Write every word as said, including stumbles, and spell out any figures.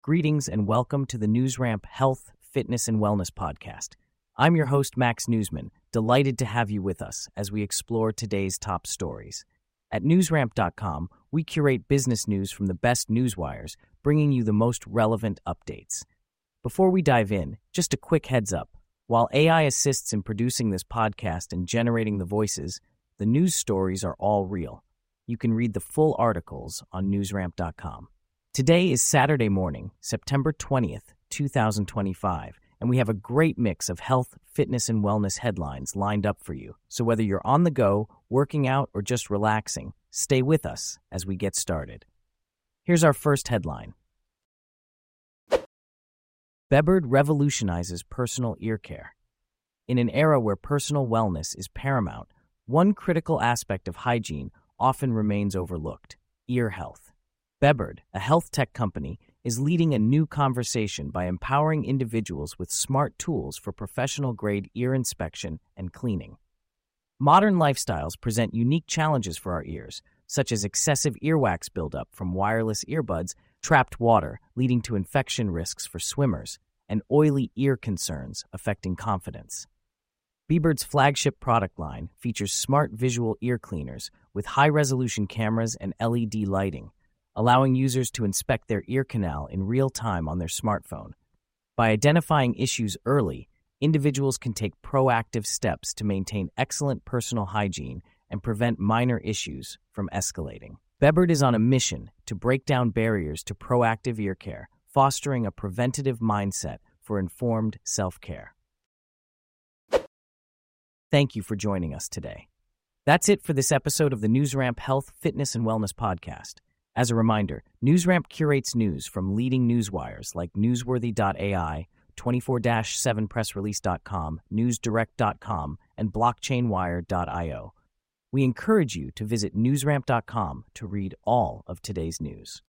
Greetings and welcome to the NewsRamp Health, Fitness, and Wellness Podcast. I'm your host, Max Newsman, delighted to have you with us as we explore today's top stories. At newsramp dot com, we curate business news from the best newswires, bringing you the most relevant updates. Before we dive in, just a quick heads up. While A I assists in producing this podcast and generating the voices, the news stories are all real. You can read the full articles on newsramp dot com. Today is Saturday morning, September twentieth, twenty twenty-five, and we have a great mix of health, fitness, and wellness headlines lined up for you. So whether you're on the go, working out, or just relaxing, stay with us as we get started. Here's our first headline. Beberd revolutionizes personal ear care. In an era where personal wellness is paramount, one critical aspect of hygiene often remains overlooked: ear health. Beberd, a health tech company, is leading a new conversation by empowering individuals with smart tools for professional-grade ear inspection and cleaning. Modern lifestyles present unique challenges for our ears, such as excessive earwax buildup from wireless earbuds, trapped water leading to infection risks for swimmers, and oily ear concerns affecting confidence. Beberd's flagship product line features smart visual ear cleaners with high-resolution cameras and L E D lighting, allowing users to inspect their ear canal in real time on their smartphone. By identifying issues early, individuals can take proactive steps to maintain excellent personal hygiene and prevent minor issues from escalating. Beberd is on a mission to break down barriers to proactive ear care, fostering a preventative mindset for informed self-care. Thank you for joining us today. That's it for this episode of the NewsRamp Health, Fitness, and Wellness Podcast. As a reminder, NewsRamp curates news from leading newswires like newsworthy dot A I, twenty-four seven press release dot com, news direct dot com, and blockchain wire dot io. We encourage you to visit newsramp dot com to read all of today's news.